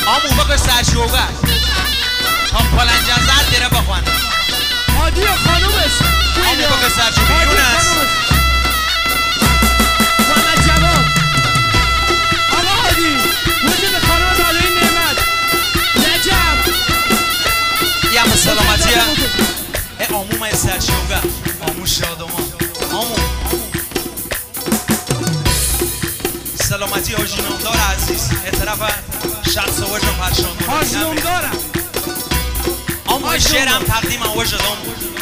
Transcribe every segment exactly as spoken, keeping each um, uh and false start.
آمو بگه سرشوگه هم پلنجزر دیره بخوان عادی و خانومش آمو بگه سرشوگه یونس محمد جواد آقا عادی وجود خانوم دادوی نعمت نجم یه سلامتیه ای آمو مای سرشوگه آمو شادمان آمو سلامتی حاجی نامدار عزیز اطراف شخص وجه پرشان حاجی نامدارم آمو شعرم تقدیم وجه دام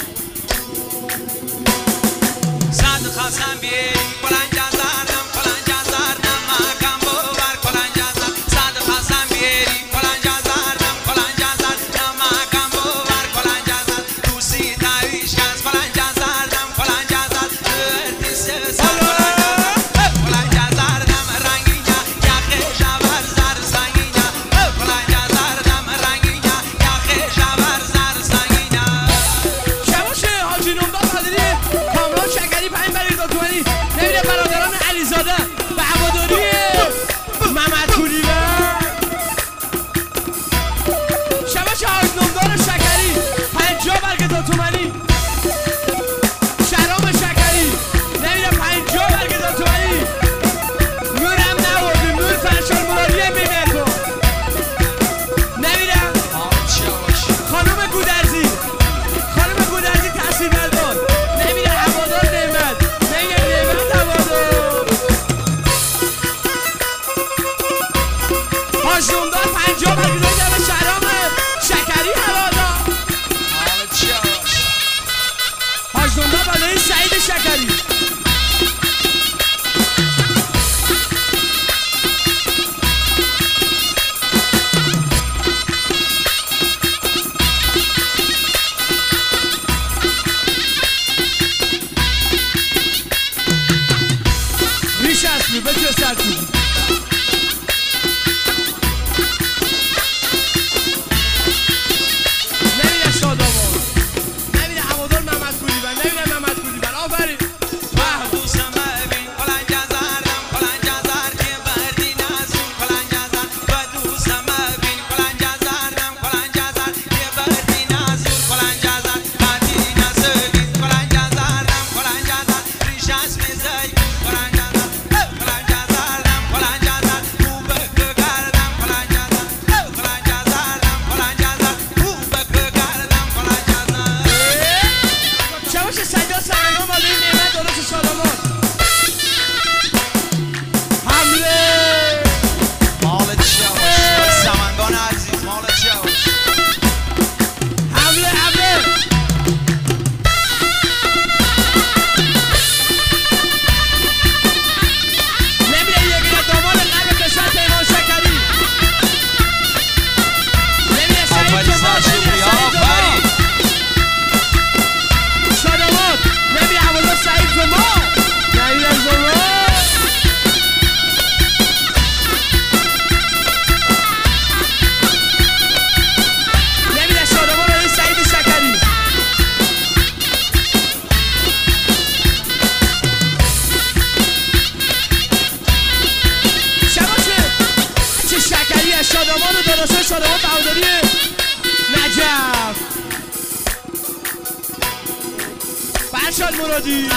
صد خواستم بیری کلنجا زردم کلنجا زردم مکم ببر کلنجا زردم صد خواستم بیری کلنجا زردم کلنجا زردم مکم ببر کلنجا زردم دوستی تاویش کس کلنجا زردم کلنجا زردم ارتی سه سر کلنجا زردم رنگینه یخه جبر زر سنگینه کلنجا زردم رنگینه یخه جبر زر سنگینه شباشه حاجی نامدار قادری کامران شکری پنج برای دکتوری نمیره برادران علیزاده و هواداری محمد کولیبر شباشه حاجی نامدار شکری پنجاه برگ دو تومنی شرام شکری نمیره پنجاه برگ دو تومنی نورم نوردیم نور فرشان مرادی میبه تو نمیره خانوم گودرزی خانوم گودرزی تحصیل مردان نمیره هوادار نعمت نمیره نعمت هوادار حاج نامدار پنجاه برگ دو جمع شرام شکری هوادار حاج نامدار بالای سعید شکری ریش اصلی بچه سرکوی نمیره شادامان نمیره هوادار محمد کولیبر نمیره محمد کولیبر آفرین دوستم ببین کلنجا زردم کلنجا زر که بردی نزون کلنجا زر و دوستم ببین کلنجا زردم کلنجا زر که بردی نزون کلنجا زر بردی نزدید کلنجا زردم کلنجا زر ریش از میزای کلنجا زر کلنجا زردم کلنجا زر خوبه که کردم کلنجا زر کلنجا زردم کلنجا زر خوبه که کردم کلنجا زر شباش سجاد سرگان بالای نعمت درست شادامان حمله مال چاوش سمنگان عزیز مال چاوش حمله حمله نمیره یکی دامان قلب کشور پیمان شکری نمیره سعید آفرین جمال سرشوگی نمیره سعید جمال آفرین شادامات نمیره هوادار سعید جمال نمیره جمال نمیره شادامان بالای سعید شکری شباشه چه شکری از شادامان و داداشای شادامان بهاداری نجف فرشاد مرادی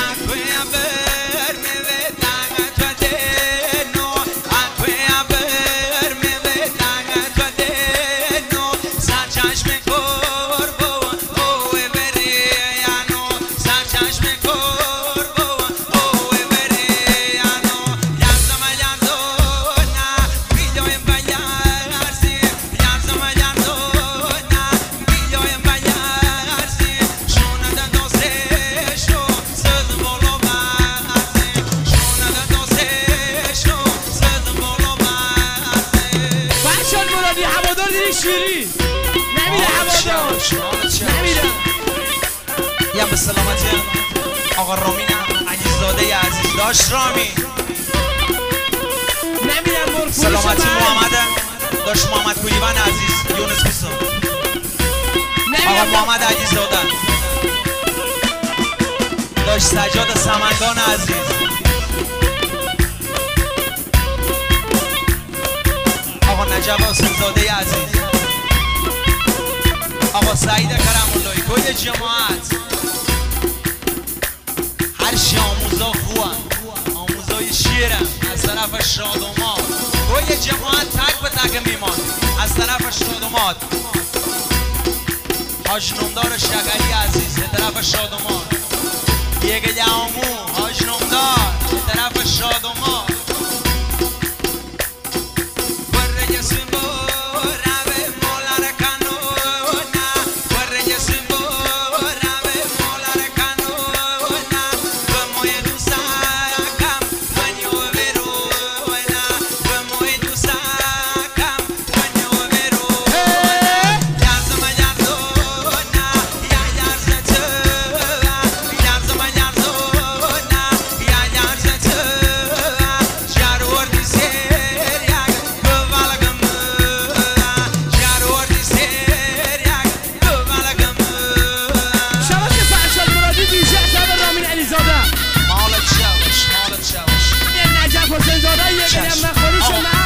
فرشاد مرادی هوادار دیری شیری نمیره هوادار نمیره یه به سلامتی آقا رامین عزیززاده عزیز داشت رامی نمیره مرفوش سلامتی محمد داشت محمد کولیبر عزیز یونس بیسم آقا محمد عزیززاده داشت سجاد سمنگان عزیز آقا نجف نجف حسین زاده عزیز، آقا سعید کرم اللهی، کل جماعت هر شی آموزا خوان، آموزای شیرم از طرف شادومات، کل جماعت تک به تک میمان از طرف شادومات، حاج نمدار شکری عزیز به طرف شادومات، یک دعامو حاج نمدار به طرف شادومات. نجف حسین زاده یه قدم نخوری شما